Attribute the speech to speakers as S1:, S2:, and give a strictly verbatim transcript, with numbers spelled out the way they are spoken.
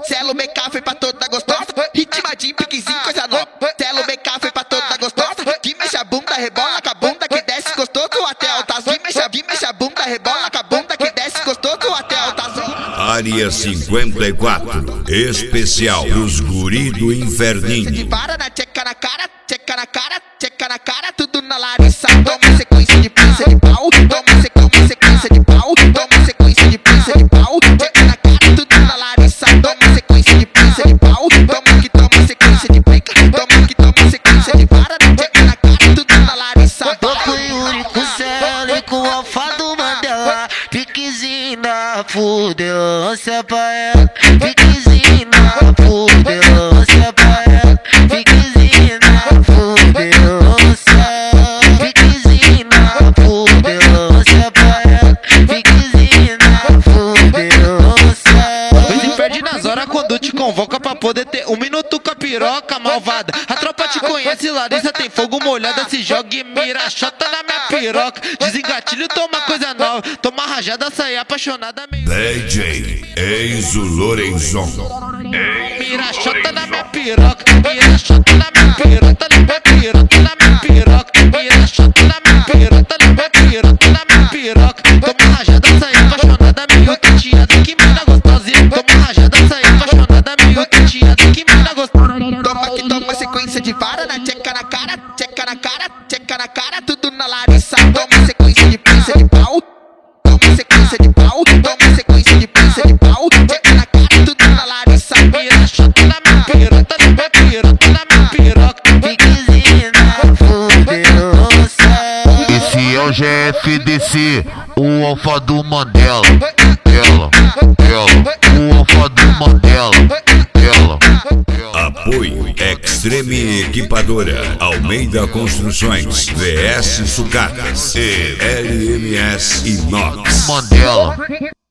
S1: Celo B K foi pra toda gostosa, ritma de piquezinho, coisa nova. Celo B K foi pra toda gostosa, que mexe a bunda, rebola com a bunda que desce gostoso até altas. Que mexe, que mexe a bunda, rebola com a bunda que desce gostoso até altas.
S2: Área cinquenta e quatro, especial pros guri do inferninho.
S1: De vara na tcheca na cara, tcheca na cara, tcheca na cara, tudo na Larissa. Toma sequência de pizza de pau, toma sequência, sequência de pau, toma sequência de pizza de pau, tcheca na cara, tudo na Larissa. Toma sequência de pizza de pau, toma que toma sequência de pica, toma que toma sequência de vara na tcheca na cara, tudo na Larissa.
S3: Tô com o Yuri, com o Celo e com o Alfa do Mandela. Piquezinho na fudelância pra ela, piquezinho na fudelância pra ela, piquezinho na fudelância, piquezinho na fudelância pra ela, piquezinho na fudelância.
S4: Pois se perde nas horas quando te convoca pra poder ter um minuto com a piroca malvada. A tropa te conhece, Larissa tem fogo molhada, se joga e mira, chota na minha piroca. Desengatilho, toma coisa nova, toma rajada, sai apaixonada meio.
S2: D J Enzo Lorenzon.
S4: Mira, chota na minha piroca, mira, chota na minha piroca, na minha piroca, na minha piroca, mira, chota na minha piroca, na minha piroca, na minha piroca. Toma rajada, sai apaixonada, meio tateada, que mina gostosa. Toma rajada, sai apaixonada, meio tateada, que mina gostosa.
S1: Toma que toma sequência de vara na tcheca na cara, tcheca na cara, tcheca na cara, tudo na Larissa. Toma sequência de pizza de pau, toma sequência de pau, toma sequência de pizza de pau, tcheca na cara, tudo na Larissa.
S4: Mira, chota na minha piroca, na minha piroca, na minha piroca,
S3: Piquezinho na fudelância.
S5: Esse é o G F D C, o Alfa do Mandela. Ela, ela, o Alfa do Mandela. Ela, ela.
S2: Apoio Extreme Equipadora, Almeida Construções, V S Sucatas e L M S Inox.
S5: Mandela.